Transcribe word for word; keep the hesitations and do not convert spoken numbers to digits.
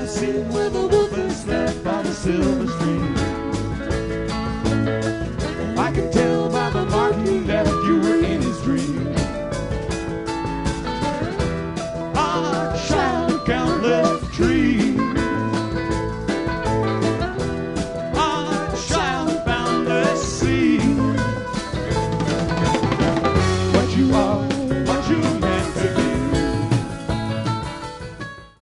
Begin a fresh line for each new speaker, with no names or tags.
seen where the wolf has slept by the silver stream.